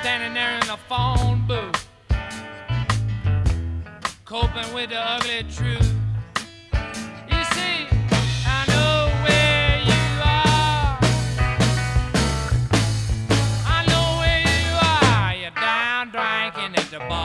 standing there in a phone booth, coping with the ugly truth. You see, I know where you are. I know where you are. You're down drinking at the bar.